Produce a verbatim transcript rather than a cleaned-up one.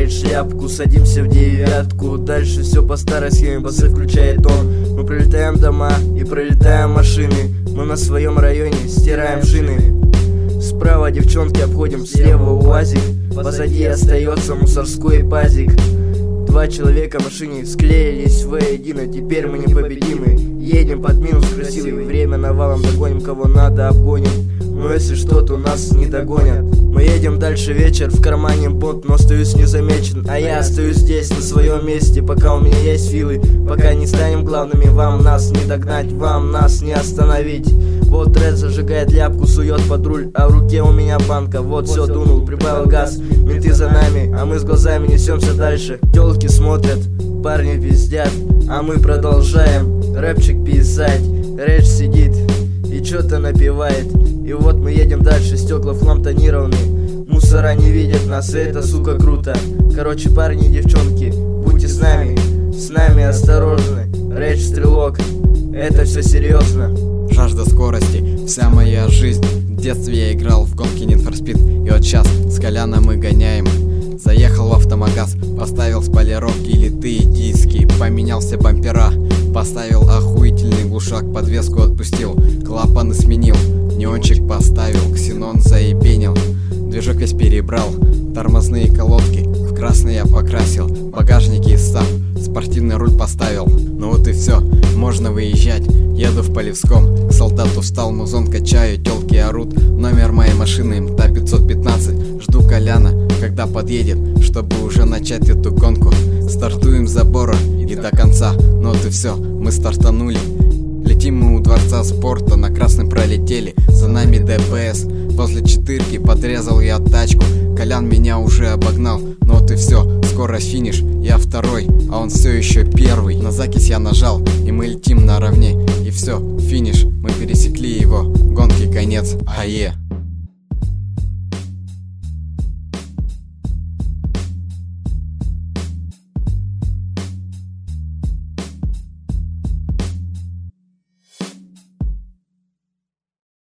снимает шляпку, садимся в девятку. Дальше все по старой схеме, басы включает он. Мы пролетаем дома и пролетаем машины. Мы на своем районе стираем шины. Справа девчонки обходим, слева УАЗик. Позади остается мусорской пазик. Два человека в машине склеились воедино. Теперь мы непобедимы. Едем под минус красивый. Время навалом, догоним кого надо, обгоним. Но если что-то нас не догонят. Мы едем дальше, вечер, в кармане бот, но остаюсь незамечен. А я остаюсь здесь, на своем месте, пока у меня есть силы. Пока не станем главными, вам нас не догнать, вам нас не остановить. Вот Ред зажигает ляпку, сует под руль, а в руке у меня банка. Вот все, дунул, прибавил газ, менты за нами, а мы с глазами несемся дальше. Телки смотрят, парни пиздят, а мы продолжаем рэпчик писать. Рэдж сидит и что-то напевает. И вот мы едем дальше, стекла в хлам тонированные. Мусора не видят нас, и это, сука, круто. Короче, парни и девчонки, будьте с нами, с нами осторожны. Рэдж стрелок, это все серьезно. Жажда скорости, вся моя жизнь. В детстве я играл в гонки Need for Speed. И вот сейчас с Коляном мы гоняем. Заехал в автомагаз, поставил с полировки литые диски. Поменял все бампера, поставил охуительный глушак. Подвеску отпустил, клапаны сменил, неончик поставил, ксенон заебенил. Движок весь перебрал, тормозные колодки в красный я покрасил. Багажники из САП, спортивный руль поставил. Ну вот и все, можно выезжать. Еду в Полевском, к солдату встал, музон качаю, телки орут. Номер моей машины эм тэ а пятьсот пятнадцать. Жду Коляна, когда подъедет, чтобы уже начать эту гонку. Стартуем с забора и до конца. Ну вот и все, мы стартанули. Летим мы у дворца спорта, на красный пролетели. За нами дэ пэ эс, возле четырки подрезал я тачку. Колян меня уже обогнал, ну вот и все, скоро финиш. Я второй, а он все еще первый. На закись я нажал, и мы летим наравне. И все, финиш, мы пересекли его, гонки конец, ае.